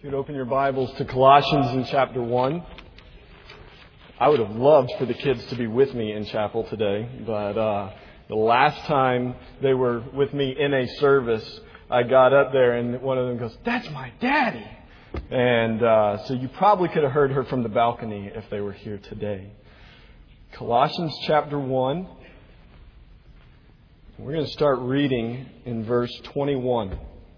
If you'd open your Bibles to Colossians in chapter 1. I would have loved for the kids to be with me in chapel today, but the last time they were with me in a service, I got up there and one of them goes, "That's my daddy!" And so you probably could have heard her from the balcony if they were here today. Colossians chapter 1. We're going to start reading in verse 21.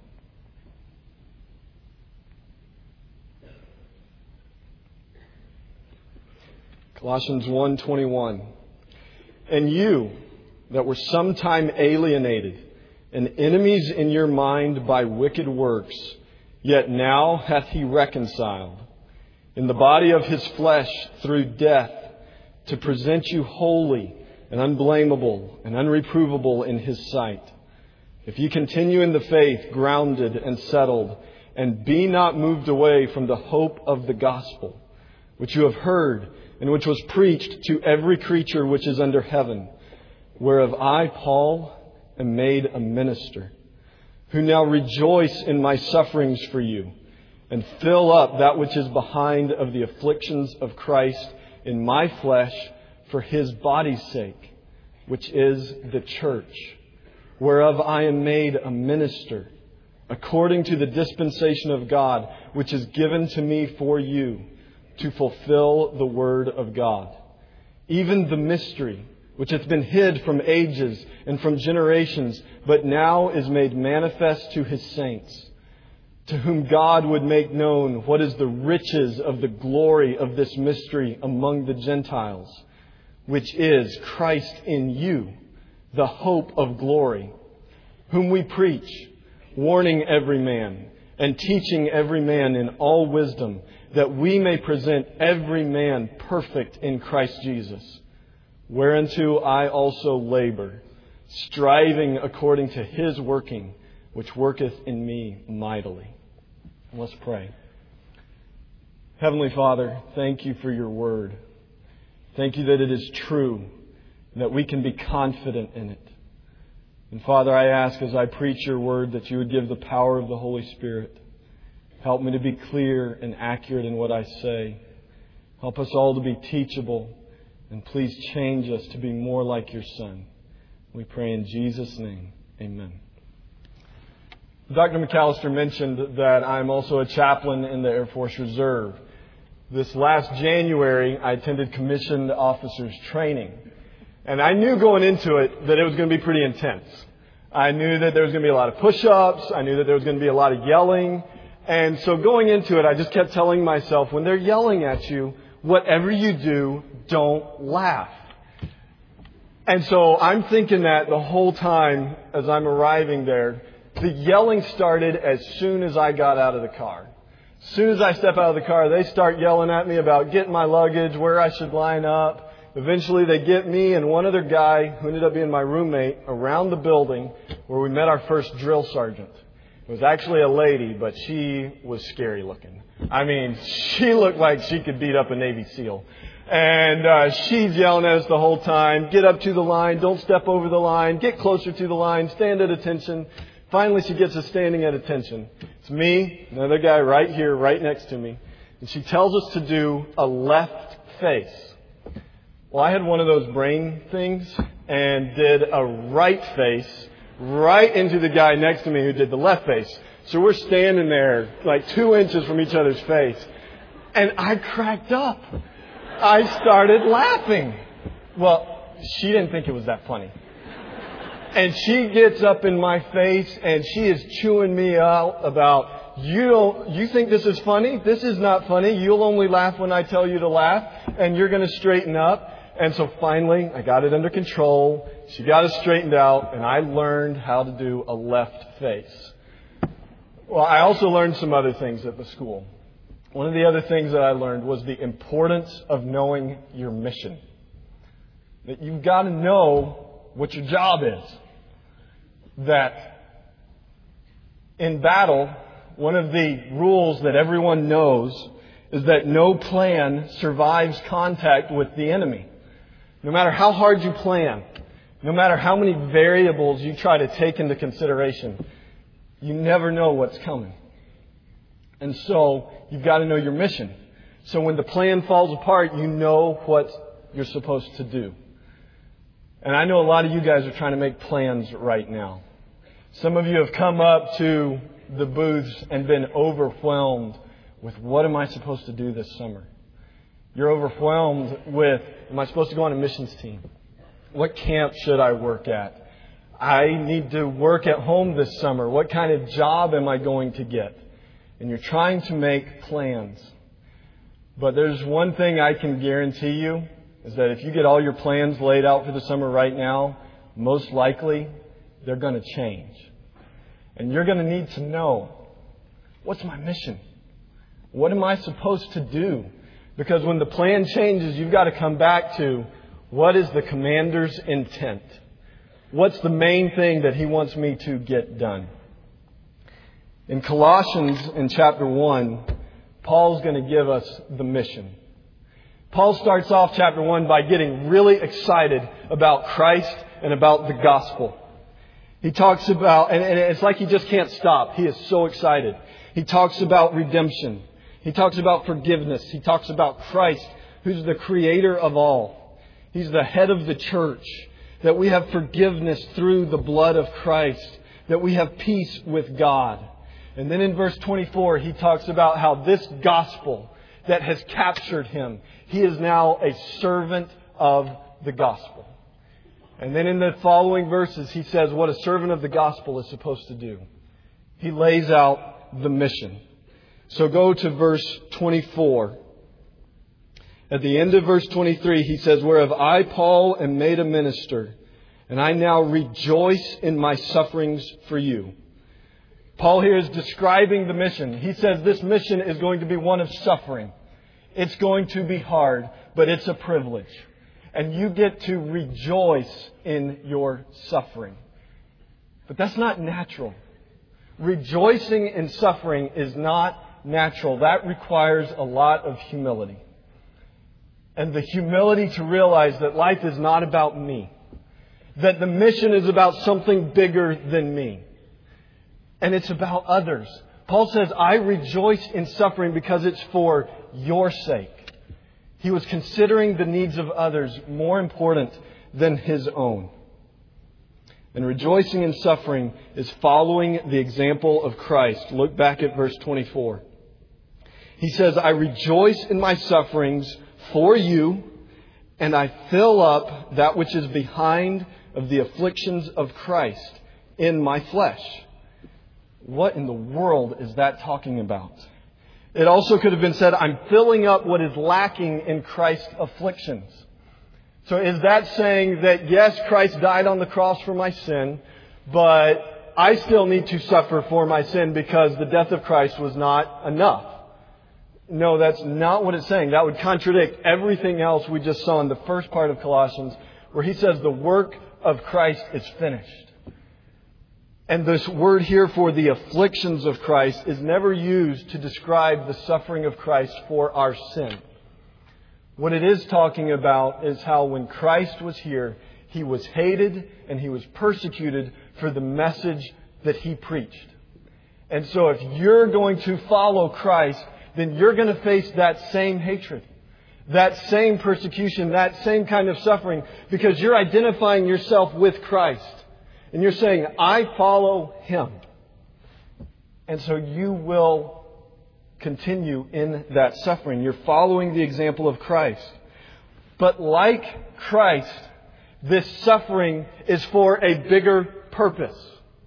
Colossians 1:21. And you that were sometime alienated and enemies in your mind by wicked works, yet now hath he reconciled in the body of his flesh through death, to present you holy and unblameable and unreprovable in his sight. If ye continue in the faith, grounded and settled, and be not moved away from the hope of the gospel, which you have heard, and which was preached to every creature which is under heaven, whereof I, Paul, am made a minister, who now rejoice in my sufferings for you, and fill up that which is behind of the afflictions of Christ in my flesh for his body's sake, which is the church, whereof I am made a minister, according to the dispensation of God, which is given to me for you, to fulfill the word of God, even the mystery which hath been hid from ages and from generations, but now is made manifest to his saints, to whom God would make known what is the riches of the glory of this mystery among the Gentiles, which is Christ in you, the hope of glory, whom we preach, warning every man and teaching every man in all wisdom, that we may present every man perfect in Christ Jesus, whereunto I also labor, striving according to his working, which worketh in me mightily. Let's pray. Heavenly Father, thank you for your word. Thank you that it is true, that we can be confident in it. And Father, I ask as I preach your word that you would give the power of the Holy Spirit. Help me to be clear and accurate in what I say. Help us all to be teachable. And please change us to be more like your Son. We pray in Jesus' name. Amen. Dr. McAllister mentioned that I'm also a chaplain in the Air Force Reserve. This last January, I attended commissioned officers training. And I knew going into it that it was going to be pretty intense. I knew that there was going to be a lot of push-ups. I knew that there was going to be a lot of yelling. And so going into it, I just kept telling myself, when they're yelling at you, whatever you do, don't laugh. And so I'm thinking that the whole time as I'm arriving there. The yelling started as soon as I got out of the car. As soon as I step out of the car, they start yelling at me about getting my luggage, where I should line up. Eventually they get me and one other guy, who ended up being my roommate, around the building where we met our first drill sergeant. It was actually a lady, but she was scary looking. I mean, she looked like she could beat up a Navy SEAL. And she's yelling at us the whole time. Get up to the line. Don't step over the line. Get closer to the line. Stand at attention. Finally, she gets us standing at attention. It's me, another guy right here, right next to me. And she tells us to do a left face. Well, I had one of those brain things and did a right face right into the guy next to me who did the left face. So we're standing there like 2 inches from each other's face. And I cracked up. I started laughing. Well, she didn't think it was that funny. And she gets up in my face and she is chewing me out about, you think this is funny? This is not funny. You'll only laugh when I tell you to laugh, and you're going to straighten up. And so finally, I got it under control. She got it straightened out, and I learned how to do a left face. Well, I also learned some other things at the school. One of the other things that I learned was the importance of knowing your mission. That you've got to know what your job is. That in battle, one of the rules that everyone knows is that no plan survives contact with the enemy. No matter how hard you plan, no matter how many variables you try to take into consideration, you never know what's coming. And so you've got to know your mission. So when the plan falls apart, you know what you're supposed to do. And I know a lot of you guys are trying to make plans right now. Some of you have come up to the booths and been overwhelmed with what am I supposed to do this summer? You're overwhelmed with, am I supposed to go on a missions team? What camp should I work at? I need to work at home this summer. What kind of job am I going to get? And you're trying to make plans. But there's one thing I can guarantee you, is that if you get all your plans laid out for the summer right now, most likely they're going to change. And you're going to need to know, what's my mission? What am I supposed to do? Because when the plan changes, you've got to come back to, what is the commander's intent? What's the main thing that he wants me to get done? In Colossians, in chapter 1, Paul's going to give us the mission. Paul starts off chapter 1 by getting really excited about Christ and about the gospel. He talks about, and it's like he just can't stop. He is so excited. He talks about redemption. He talks about forgiveness. He talks about Christ, who's the creator of all. He's the head of the church. That we have forgiveness through the blood of Christ. That we have peace with God. And then in verse 24, he talks about how this gospel that has captured him, he is now a servant of the gospel. And then in the following verses, he says what a servant of the gospel is supposed to do. He lays out the mission. So go to verse 24. At the end of verse 23, he says, whereof I, Paul, am made a minister, and I now rejoice in my sufferings for you. Paul here is describing the mission. He says this mission is going to be one of suffering. It's going to be hard, but it's a privilege. And you get to rejoice in your suffering. But that's not natural. Rejoicing in suffering is not natural. That requires a lot of humility. And the humility to realize that life is not about me. That the mission is about something bigger than me. And it's about others. Paul says, I rejoice in suffering because it's for your sake. He was considering the needs of others more important than his own. And rejoicing in suffering is following the example of Christ. Look back at verse 24. He says, I rejoice in my sufferings for you, and I fill up that which is behind of the afflictions of Christ in my flesh. What in the world is that talking about? It also could have been said, I'm filling up what is lacking in Christ's afflictions. So is that saying that, yes, Christ died on the cross for my sin, but I still need to suffer for my sin because the death of Christ was not enough? No, that's not what it's saying. That would contradict everything else we just saw in the first part of Colossians, where he says the work of Christ is finished. And this word here for the afflictions of Christ is never used to describe the suffering of Christ for our sin. What it is talking about is how when Christ was here, He was hated and He was persecuted for the message that He preached. And so if you're going to follow Christ, then you're going to face that same hatred, that same persecution, that same kind of suffering, because you're identifying yourself with Christ. And you're saying, I follow Him. And so you will continue in that suffering. You're following the example of Christ. But like Christ, this suffering is for a bigger purpose.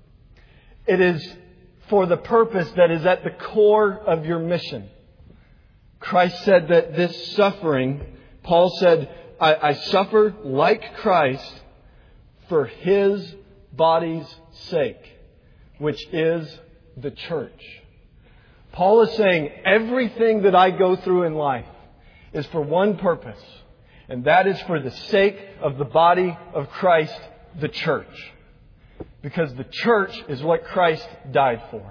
It is for the purpose that is at the core of your mission. Christ said that this suffering, Paul said, I suffer like Christ for His body's sake, which is the church. Paul is saying everything that I go through in life is for one purpose, and that is for the sake of the body of Christ, the church. Because the church is what Christ died for.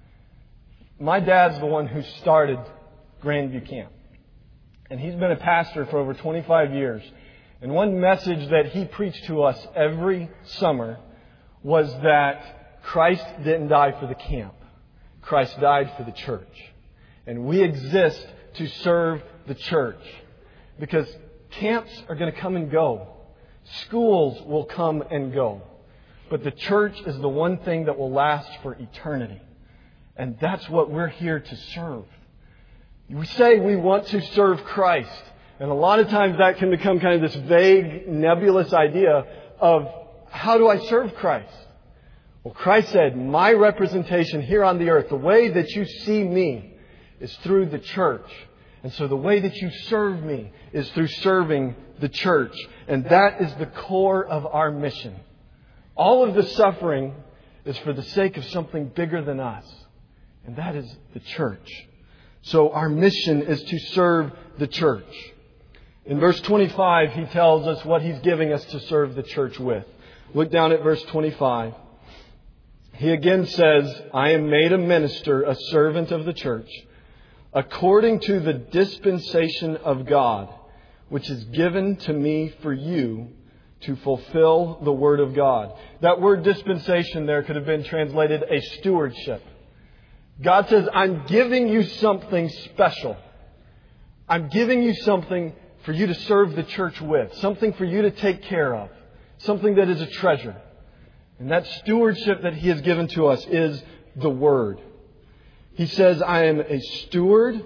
My dad's the one who started Grandview Camp. And he's been a pastor for over 25 years. And one message that he preached to us every summer was that Christ didn't die for the camp. Christ died for the church. And we exist to serve the church. Because camps are going to come and go. Schools will come and go. But the church is the one thing that will last for eternity. And that's what we're here to serve. We say we want to serve Christ. And a lot of times that can become kind of this vague, nebulous idea of how do I serve Christ? Well, Christ said, my representation here on the earth, the way that you see me is through the church. And so the way that you serve me is through serving the church. And that is the core of our mission. All of the suffering is for the sake of something bigger than us. And that is the church. So our mission is to serve the church. In verse 25, he tells us what he's giving us to serve the church with. Look down at verse 25. He again says, I am made a minister, a servant of the church, according to the dispensation of God, which is given to me for you to fulfill the word of God. That word dispensation there could have been translated a stewardship. God says, I'm giving you something special. I'm giving you something for you to serve the church with. Something for you to take care of. Something that is a treasure. And that stewardship that He has given to us is the Word. He says, I am a steward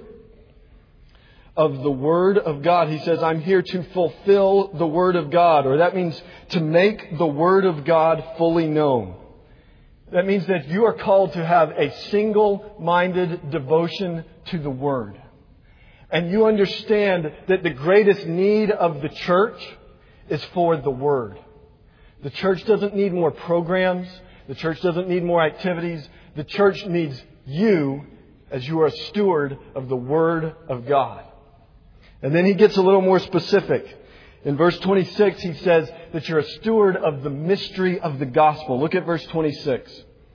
of the Word of God. He says, I'm here to fulfill the Word of God. Or that means to make the Word of God fully known. That means that you are called to have a single-minded devotion to the Word. And you understand that the greatest need of the church is for the Word. The church doesn't need more programs. The church doesn't need more activities. The church needs you as you are a steward of the Word of God. And then he gets a little more specific. In verse 26, he says that you're a steward of the mystery of the gospel. Look at verse 26.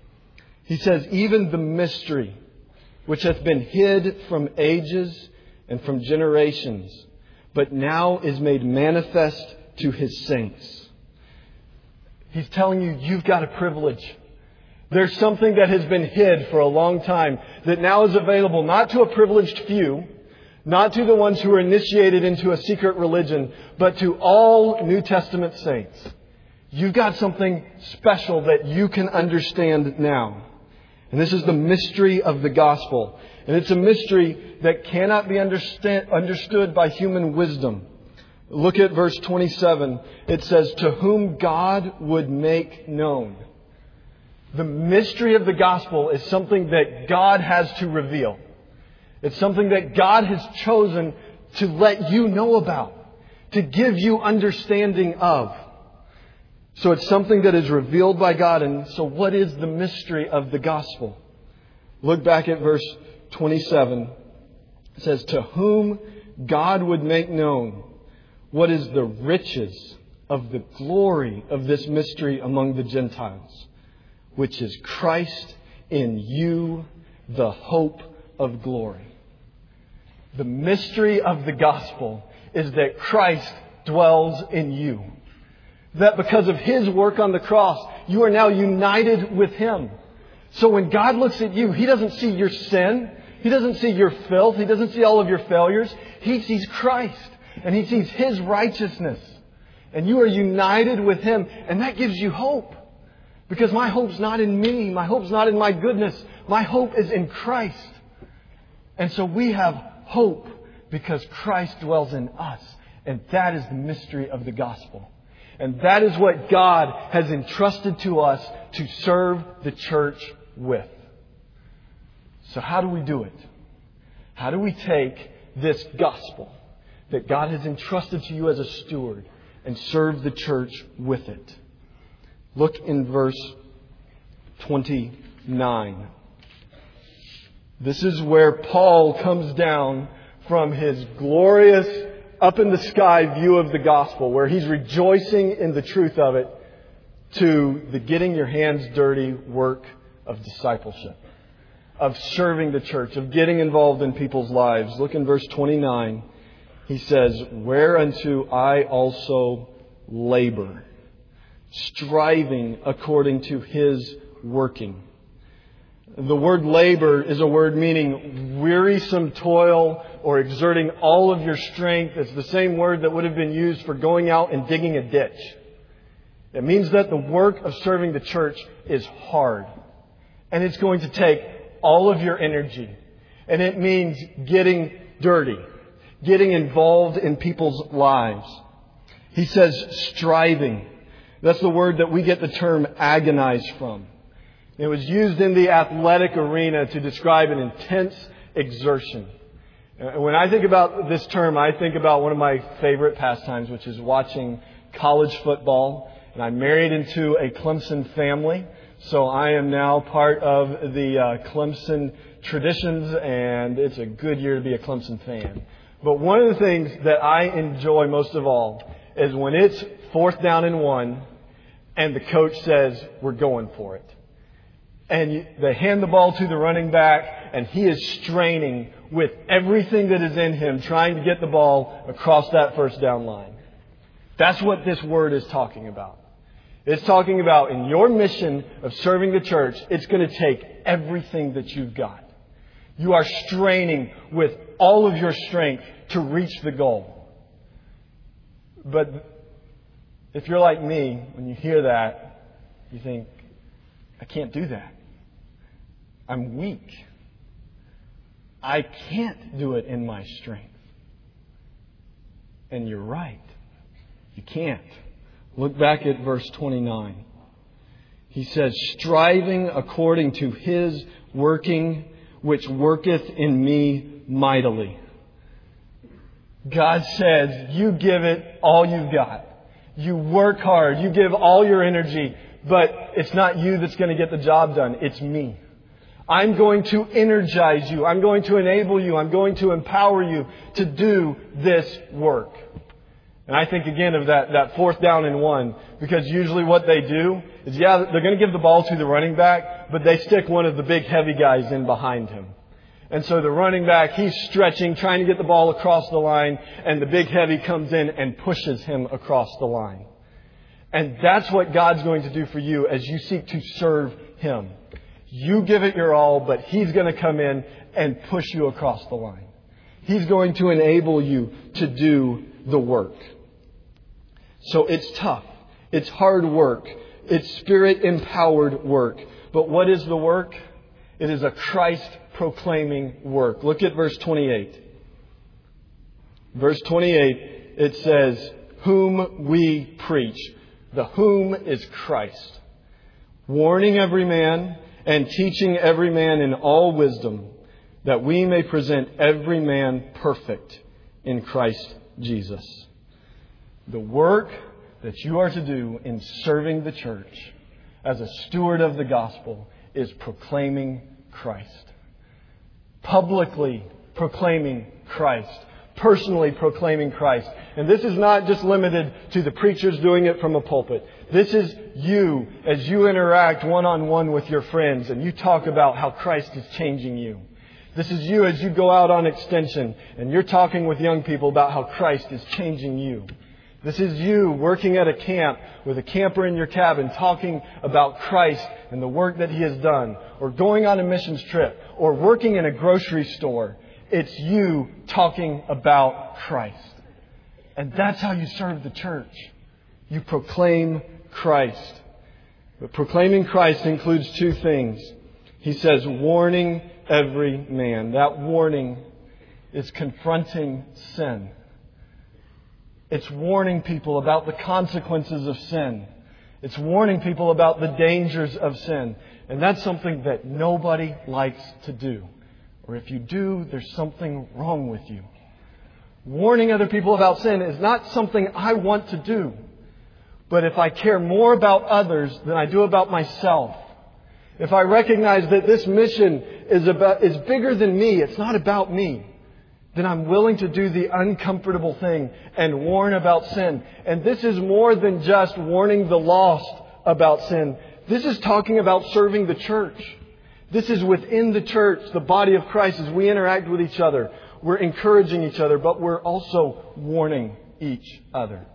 He says, even the mystery which hath been hid from ages and from generations, but now is made manifest to His saints. He's telling you, you've got a privilege. There's something that has been hid for a long time that now is available not to a privileged few, not to the ones who are initiated into a secret religion, but to all New Testament saints. You've got something special that you can understand now. And this is the mystery of the gospel. And it's a mystery that cannot be understood by human wisdom. Look at verse 27. It says, to whom God would make known. The mystery of the gospel is something that God has to reveal. It's something that God has chosen to let you know about, to give you understanding of. So it's something that is revealed by God. And so what is the mystery of the gospel? Look back at verse 27. It says, to whom God would make known what is the riches of the glory of this mystery among the Gentiles, which is Christ in you, the hope of glory. The mystery of the gospel is that Christ dwells in you. That because of His work on the cross, you are now united with Him. So when God looks at you, He doesn't see your sin. He doesn't see your filth. He doesn't see all of your failures. He sees Christ. And He sees His righteousness. And you are united with Him. And that gives you hope. Because my hope's not in me. My hope's not in my goodness. My hope is in Christ. And so we have hope because Christ dwells in us. And that is the mystery of the gospel. And that is what God has entrusted to us to serve the church with. So how do we do it? How do we take this gospel that God has entrusted to you as a steward and serve the church with it? Look in verse 29. This is where Paul comes down from his glorious up in the sky view of the gospel, where he's rejoicing in the truth of it, to the getting your hands dirty work of discipleship, of serving the church, of getting involved in people's lives. Look in verse 29. He says, whereunto I also labor, striving according to His working. The word labor is a word meaning wearisome toil or exerting all of your strength. It's the same word that would have been used for going out and digging a ditch. It means that the work of serving the church is hard. And it's going to take all of your energy. And it means getting dirty, getting involved in people's lives. He says striving. That's the word that we get the term agonize from. It was used in the athletic arena to describe an intense exertion. When I think about this term, I think about one of my favorite pastimes, which is watching college football. And I'm married into a Clemson family, so I am now part of the Clemson traditions, and it's a good year to be a Clemson fan. But one of the things that I enjoy most of all is when it's 4th down and 1, and the coach says, we're going for it. And they hand the ball to the running back, and he is straining with everything that is in him, trying to get the ball across that first down line. That's what this word is talking about. It's talking about in your mission of serving the church, it's going to take everything that you've got. You are straining with all of your strength to reach the goal. But if you're like me, when you hear that, you think, I can't do that. I'm weak. I can't do it in my strength. And you're right. You can't. Look back at verse 29. He says, striving according to His working, which worketh in me mightily. God says, you give it all you've got. You work hard. You give all your energy. But it's not you that's going to get the job done. It's me. I'm going to energize you. I'm going to enable you. I'm going to empower you to do this work. And I think again of that 4th down and 1, because usually what they do is, they're going to give the ball to the running back, but they stick one of the big heavy guys in behind him. And so the running back, he's stretching, trying to get the ball across the line, and the big heavy comes in and pushes him across the line. And that's what God's going to do for you as you seek to serve Him. You give it your all, but He's going to come in and push you across the line. He's going to enable you to do the work. So it's tough. It's hard work. It's Spirit-empowered work. But what is the work? It is a Christ-proclaiming work. Look at verse 28. Verse 28, it says, whom we preach. The whom is Christ. Warning every man and teaching every man in all wisdom, that we may present every man perfect in Christ Jesus. The work that you are to do in serving the church as a steward of the gospel is proclaiming Christ. Publicly proclaiming Christ. Personally proclaiming Christ. And this is not just limited to the preachers doing it from a pulpit. This is you as you interact one-on-one with your friends and you talk about how Christ is changing you. This is you as you go out on extension and you're talking with young people about how Christ is changing you. This is you working at a camp with a camper in your cabin talking about Christ and the work that He has done, or going on a missions trip, or working in a grocery store. It's you talking about Christ. And that's how you serve the church. You proclaim Christ. But proclaiming Christ includes 2 things. He says, warning every man. That warning is confronting sin. It's warning people about the consequences of sin. It's warning people about the dangers of sin. And that's something that nobody likes to do. Or if you do, there's something wrong with you. Warning other people about sin is not something I want to do. But if I care more about others than I do about myself, if I recognize that this mission is bigger than me, it's not about me, then I'm willing to do the uncomfortable thing and warn about sin. And this is more than just warning the lost about sin. This is talking about serving the church. This is within the church, the body of Christ, as we interact with each other. We're encouraging each other, but we're also warning each other.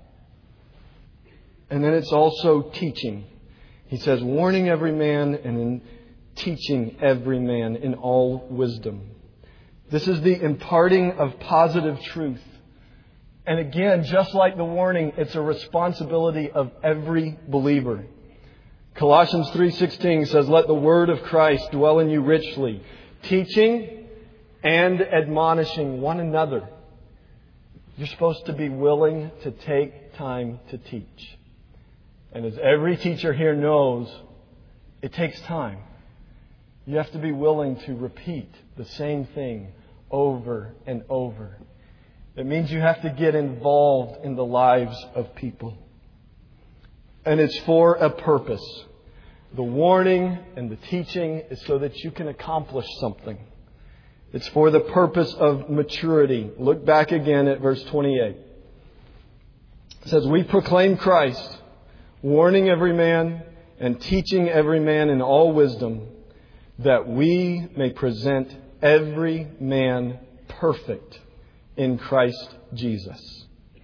And then it's also teaching. He says, warning every man and teaching every man in all wisdom. This is the imparting of positive truth. And again, just like the warning, it's a responsibility of every believer. Colossians 3:16 says, "Let the word of Christ dwell in you richly, teaching and admonishing one another." You're supposed to be willing to take time to teach. And as every teacher here knows, it takes time. You have to be willing to repeat the same thing over and over. It means you have to get involved in the lives of people. And it's for a purpose. The warning and the teaching is so that you can accomplish something. It's for the purpose of maturity. Look back again at verse 28. It says, "We proclaim Christ, warning every man and teaching every man in all wisdom, that we may present every man perfect in Christ Jesus."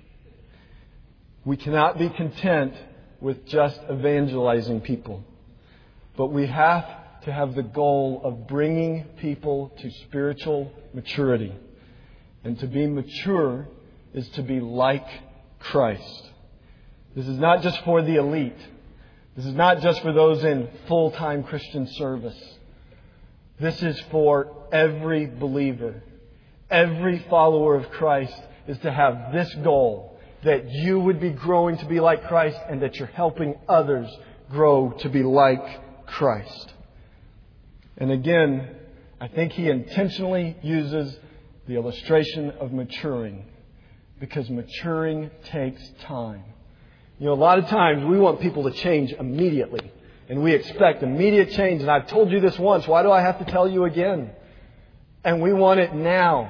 We cannot be content with just evangelizing people, but we have to have the goal of bringing people to spiritual maturity. And to be mature is to be like Christ. This is not just for the elite. This is not just for those in full-time Christian service. This is for every believer. Every follower of Christ is to have this goal, that you would be growing to be like Christ and that you're helping others grow to be like Christ. And again, I think he intentionally uses the illustration of maturing, because maturing takes time. You know, a lot of times we want people to change immediately, and we expect immediate change. And I've told you this once. Why do I have to tell you again? And we want it now.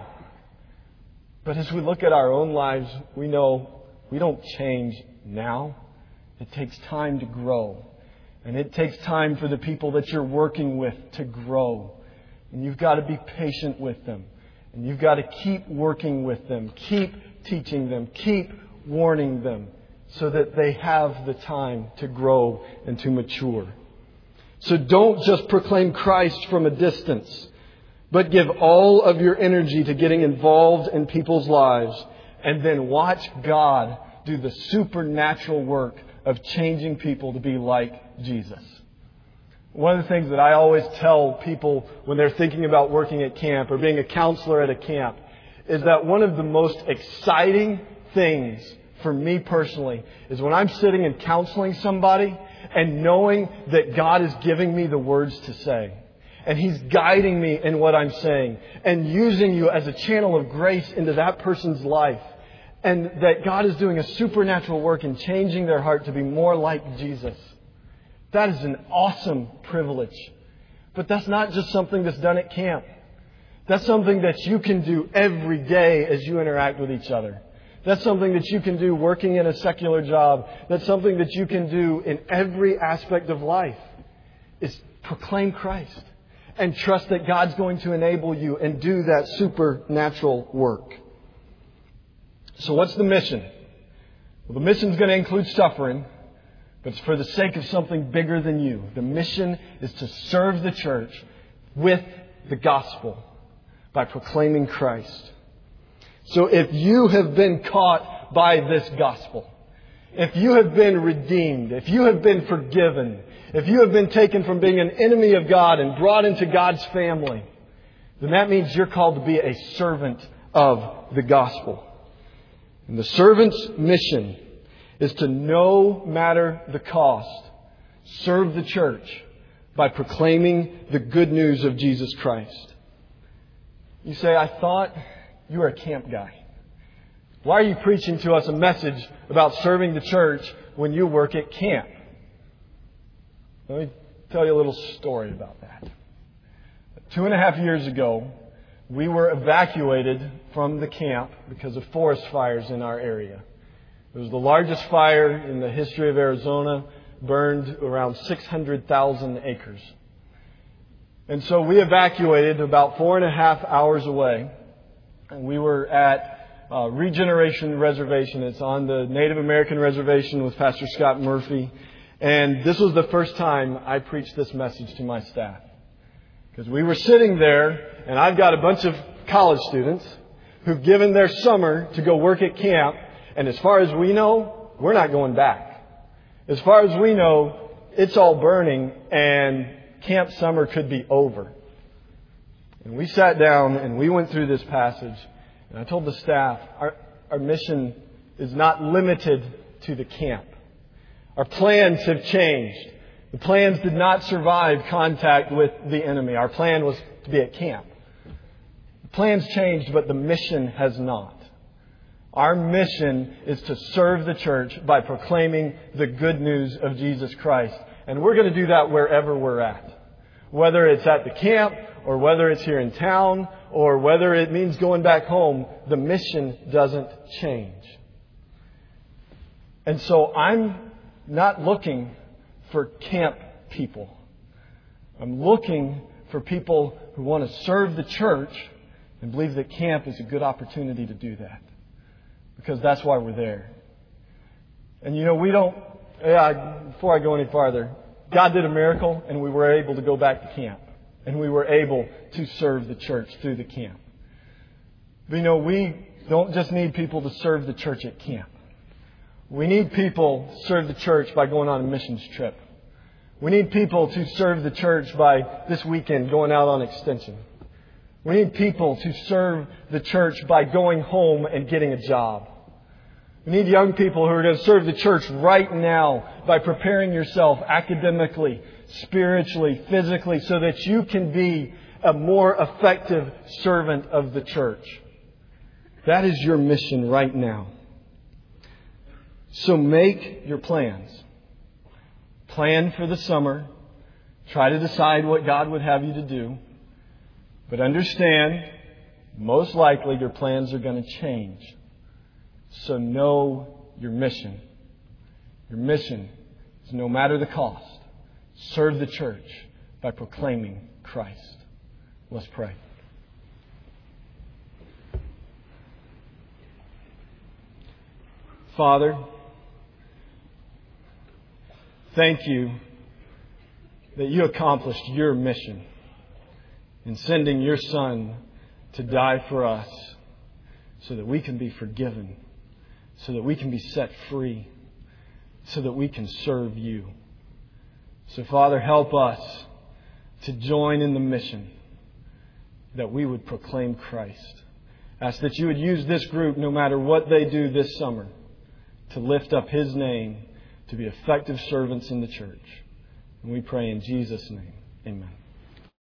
But as we look at our own lives, we know we don't change now. It takes time to grow. And it takes time for the people that you're working with to grow. And you've got to be patient with them. And you've got to keep working with them. Keep teaching them. Keep warning them, so that they have the time to grow and to mature. So don't just proclaim Christ from a distance, but give all of your energy to getting involved in people's lives, and then watch God do the supernatural work of changing people to be like Jesus. One of the things that I always tell people when they're thinking about working at camp or being a counselor at a camp is that one of the most exciting things for me personally is when I'm sitting and counseling somebody and knowing that God is giving me the words to say. And He's guiding me in what I'm saying and using you as a channel of grace into that person's life. And that God is doing a supernatural work in changing their heart to be more like Jesus. That is an awesome privilege. But that's not just something that's done at camp. That's something that you can do every day as you interact with each other. That's something that you can do working in a secular job. That's something that you can do in every aspect of life. Is proclaim Christ and trust that God's going to enable you and do that supernatural work. So what's the mission? Well, the mission is going to include suffering, but it's for the sake of something bigger than you. The mission is to serve the church with the gospel by proclaiming Christ. So if you have been caught by this gospel, if you have been redeemed, if you have been forgiven, if you have been taken from being an enemy of God and brought into God's family, then that means you're called to be a servant of the gospel. And the servant's mission is to, no matter the cost, serve the church by proclaiming the good news of Jesus Christ. You say, I thought you were a camp guy. Why are you preaching to us a message about serving the church when you work at camp? Let me tell you a little story about that. 2.5 years ago, we were evacuated from the camp because of forest fires in our area. It was the largest fire in the history of Arizona, burned around 600,000 acres. And so we evacuated about 4.5 hours away. And we were at Regeneration Reservation. It's on the Native American reservation with Pastor Scott Murphy. And this was the first time I preached this message to my staff. Because we were sitting there, and I've got a bunch of college students who've given their summer to go work at camp. And as far as we know, we're not going back. As far as we know, it's all burning and camp summer could be over. And we sat down and we went through this passage. And I told the staff, our mission is not limited to the camp. Our plans have changed. The plans did not survive contact with the enemy. Our plan was to be at camp. The plans changed, but the mission has not. Our mission is to serve the church by proclaiming the good news of Jesus Christ. And we're going to do that wherever we're at. Whether it's at the camp, or whether it's here in town, or whether it means going back home, the mission doesn't change. And so I'm not looking for camp people. I'm looking for people who want to serve the church and believe that camp is a good opportunity to do that. Because that's why we're there. And before I go any farther, God did a miracle and we were able to go back to camp. And we were able to serve the church through the camp. But we don't just need people to serve the church at camp. We need people to serve the church by going on a missions trip. We need people to serve the church by this weekend going out on extension. We need people to serve the church by going home and getting a job. We need young people who are going to serve the church right now by preparing yourself academically, spiritually, physically, so that you can be a more effective servant of the church. That is your mission right now. So make your plans. Plan for the summer. Try to decide what God would have you to do. But understand, most likely your plans are going to change. So know your mission. Your mission is, no matter the cost, serve the church by proclaiming Christ. Let's pray. Father, thank you that you accomplished your mission in sending your Son to die for us so that we can be forgiven, so that we can be set free, so that we can serve you. So, Father, help us to join in the mission that we would proclaim Christ. Ask that you would use this group, no matter what they do this summer, to lift up His name, to be effective servants in the church. And we pray in Jesus' name. Amen.